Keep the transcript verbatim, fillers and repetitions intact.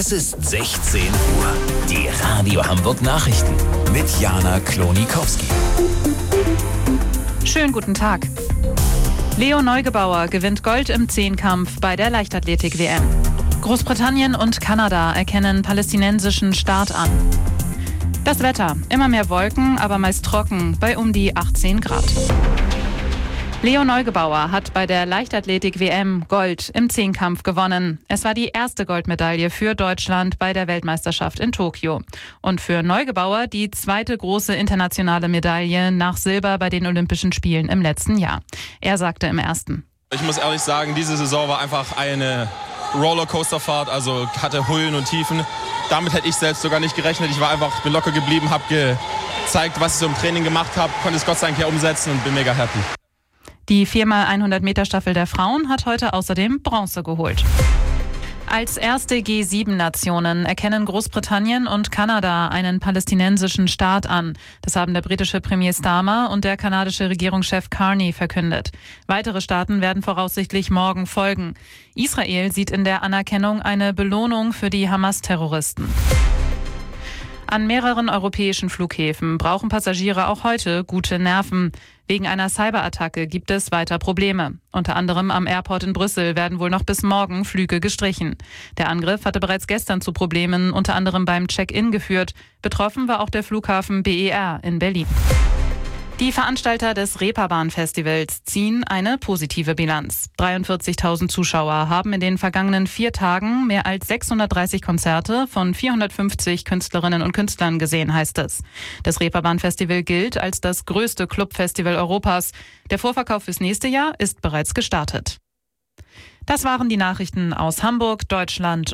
Es ist sechzehn Uhr. Die Radio Hamburg Nachrichten mit Jana Klonikowski. Schönen guten Tag. Leo Neugebauer gewinnt Gold im Zehnkampf bei der Leichtathletik-W M. Großbritannien und Kanada erkennen palästinensischen Staat an. Das Wetter. Immer mehr Wolken, aber meist trocken bei um die achtzehn Grad. Leo Neugebauer hat bei der Leichtathletik-W M Gold im Zehnkampf gewonnen. Es war die erste Goldmedaille für Deutschland bei der Weltmeisterschaft in Tokio. Und für Neugebauer die zweite große internationale Medaille nach Silber bei den Olympischen Spielen im letzten Jahr. Er sagte im ersten: Ich muss ehrlich sagen, diese Saison war einfach eine Rollercoasterfahrt, also hatte Höhen und Tiefen. Damit hätte ich selbst sogar nicht gerechnet. Ich war einfach, bin locker geblieben, habe gezeigt, was ich so im Training gemacht habe, konnte es Gott sei Dank ja umsetzen und bin mega happy. Die vier mal hundert Meter Staffel der Frauen hat heute außerdem Bronze geholt. Als erste G sieben Nationen erkennen Großbritannien und Kanada einen palästinensischen Staat an. Das haben der britische Premier Starmer und der kanadische Regierungschef Carney verkündet. Weitere Staaten werden voraussichtlich morgen folgen. Israel sieht in der Anerkennung eine Belohnung für die Hamas-Terroristen. An mehreren europäischen Flughäfen brauchen Passagiere auch heute gute Nerven. Wegen einer Cyberattacke gibt es weiter Probleme. Unter anderem am Airport in Brüssel werden wohl noch bis morgen Flüge gestrichen. Der Angriff hatte bereits gestern zu Problemen, unter anderem beim Check-in geführt. Betroffen war auch der Flughafen B E R in Berlin. Die Veranstalter des Reeperbahn-Festivals ziehen eine positive Bilanz. dreiundvierzigtausend Zuschauer haben in den vergangenen vier Tagen mehr als sechshundertdreißig Konzerte von vierhundertfünfzig Künstlerinnen und Künstlern gesehen, heißt es. Das Reeperbahn-Festival gilt als das größte Clubfestival Europas. Der Vorverkauf fürs nächste Jahr ist bereits gestartet. Das waren die Nachrichten aus Hamburg, Deutschland